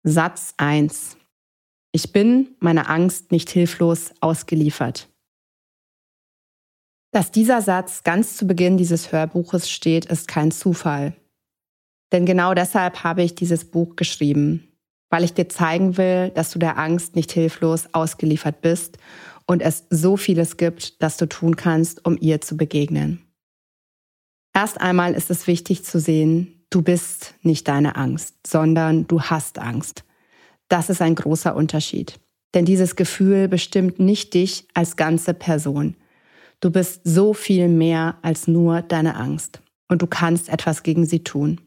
Satz 1. Ich bin meiner Angst nicht hilflos ausgeliefert. Dass dieser Satz ganz zu Beginn dieses Hörbuches steht, ist kein Zufall. Denn genau deshalb habe ich dieses Buch geschrieben, weil ich dir zeigen will, dass du der Angst nicht hilflos ausgeliefert bist und es so vieles gibt, das du tun kannst, um ihr zu begegnen. Erst einmal ist es wichtig zu sehen, du bist nicht deine Angst, sondern du hast Angst. Das ist ein großer Unterschied. Denn dieses Gefühl bestimmt nicht dich als ganze Person. Du bist so viel mehr als nur deine Angst. Und du kannst etwas gegen sie tun.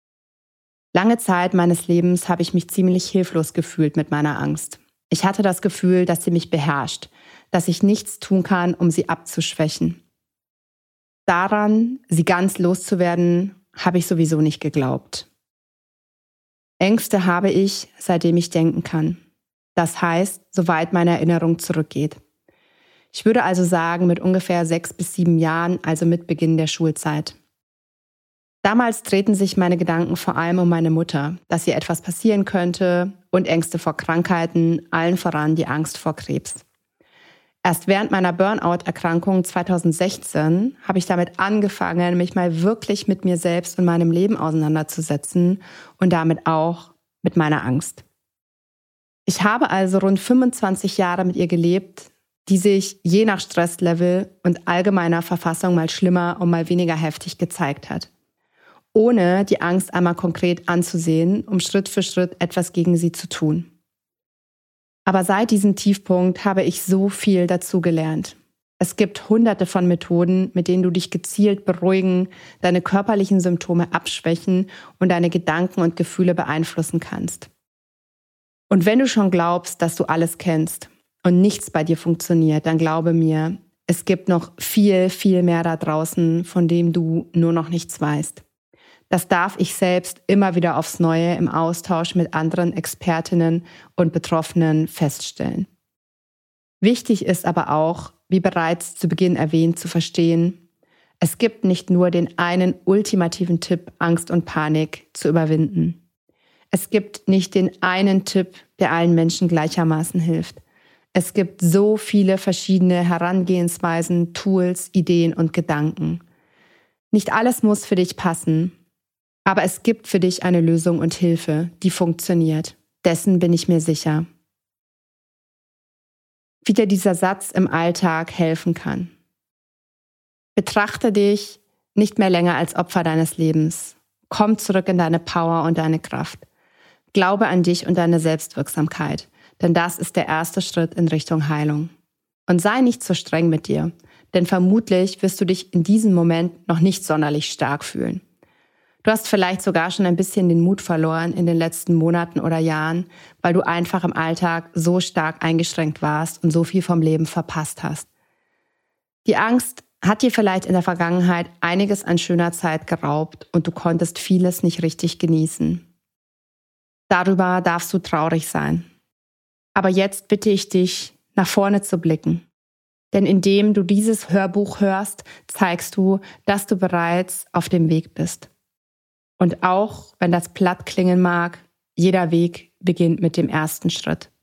Lange Zeit meines Lebens habe ich mich ziemlich hilflos gefühlt mit meiner Angst. Ich hatte das Gefühl, dass sie mich beherrscht, dass ich nichts tun kann, um sie abzuschwächen. Daran, sie ganz loszuwerden, habe ich sowieso nicht geglaubt. Ängste habe ich, seitdem ich denken kann. Das heißt, soweit meine Erinnerung zurückgeht. Ich würde also sagen, mit ungefähr 6 bis 7 Jahren, also mit Beginn der Schulzeit. Damals drehten sich meine Gedanken vor allem um meine Mutter, dass ihr etwas passieren könnte und Ängste vor Krankheiten, allen voran die Angst vor Krebs. Erst während meiner Burnout-Erkrankung 2016 habe ich damit angefangen, mich mal wirklich mit mir selbst und meinem Leben auseinanderzusetzen und damit auch mit meiner Angst. Ich habe also rund 25 Jahre mit ihr gelebt, die sich je nach Stresslevel und allgemeiner Verfassung mal schlimmer und mal weniger heftig gezeigt hat. Ohne die Angst einmal konkret anzusehen, um Schritt für Schritt etwas gegen sie zu tun. Aber seit diesem Tiefpunkt habe ich so viel dazugelernt. Es gibt hunderte von Methoden, mit denen du dich gezielt beruhigen, deine körperlichen Symptome abschwächen und deine Gedanken und Gefühle beeinflussen kannst. Und wenn du schon glaubst, dass du alles kennst und nichts bei dir funktioniert, dann glaube mir, es gibt noch viel, viel mehr da draußen, von dem du nur noch nichts weißt. Das darf ich selbst immer wieder aufs Neue im Austausch mit anderen Expertinnen und Betroffenen feststellen. Wichtig ist aber auch, wie bereits zu Beginn erwähnt, zu verstehen, es gibt nicht nur den einen ultimativen Tipp, Angst und Panik zu überwinden. Es gibt nicht den einen Tipp, der allen Menschen gleichermaßen hilft. Es gibt so viele verschiedene Herangehensweisen, Tools, Ideen und Gedanken. Nicht alles muss für dich passen. Aber es gibt für dich eine Lösung und Hilfe, die funktioniert. Dessen bin ich mir sicher. Wie dir dieser Satz im Alltag helfen kann. Betrachte dich nicht mehr länger als Opfer deines Lebens. Komm zurück in deine Power und deine Kraft. Glaube an dich und deine Selbstwirksamkeit, denn das ist der erste Schritt in Richtung Heilung. Und sei nicht so streng mit dir, denn vermutlich wirst du dich in diesem Moment noch nicht sonderlich stark fühlen. Du hast vielleicht sogar schon ein bisschen den Mut verloren in den letzten Monaten oder Jahren, weil du einfach im Alltag so stark eingeschränkt warst und so viel vom Leben verpasst hast. Die Angst hat dir vielleicht in der Vergangenheit einiges an schöner Zeit geraubt und du konntest vieles nicht richtig genießen. Darüber darfst du traurig sein. Aber jetzt bitte ich dich, nach vorne zu blicken. Denn indem du dieses Hörbuch hörst, zeigst du, dass du bereits auf dem Weg bist. Und auch, wenn das platt klingen mag, jeder Weg beginnt mit dem ersten Schritt.